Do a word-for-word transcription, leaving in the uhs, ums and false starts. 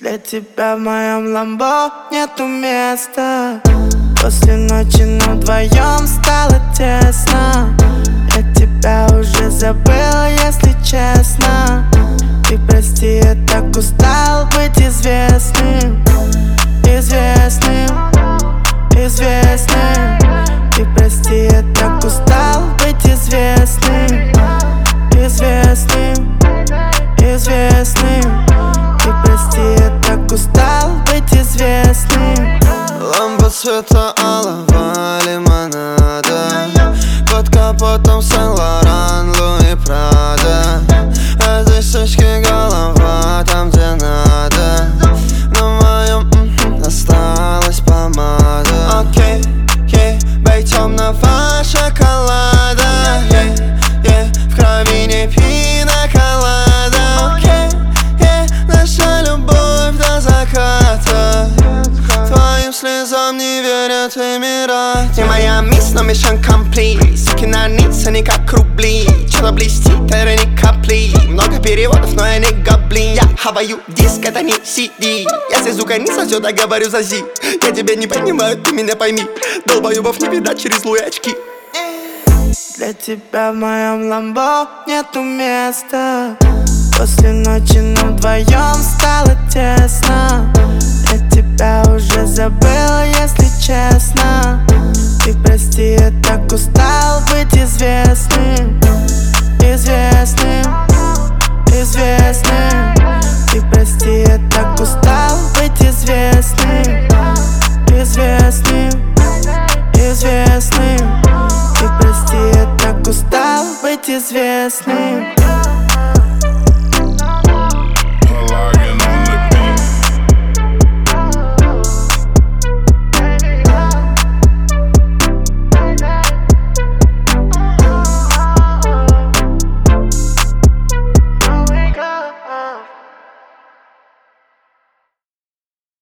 Для тебя в моем ламбо нету места. После ночи нам вдвоем стало тесно. Я тебя уже забыл, если честно. Ты прости, я так устал быть известным. Известным, известным. Ты прости, я так устал быть известным. Известным, известным. Ты прости, я так устал быть известным. Лампа цвета алого лимонада, под капотом Сен-Лоран, Луи Прада. А здесь точки голова, там где надо. На моем м-м, осталась помада. Окей, ей, бей темного шоколада. Ей, ей, в крови не пина колада. Окей, ей, наша любовь до заката. Твоим слезам не верят Эмираты. Не моя мисс, но mission complete. Суки на ниц, они как рубли. Что-то блестит, это не капли. Много переводов, но я не гоблин. Я хаваю диск, это не си ди. Если звука не сосет, я говорю за зи. Я тебя не понимаю, ты меня пойми. Долбоебов не видать через луи очки. Для тебя в моем ламбо нету места. После ночи нам вдвоем стало тесно. Я тебя уже забыл, если честно. Ты прости, я так устал быть известным. Известным, известным. Ты прости, я так устал быть известным. Известным, известным. Ты прости, я так устал быть известным.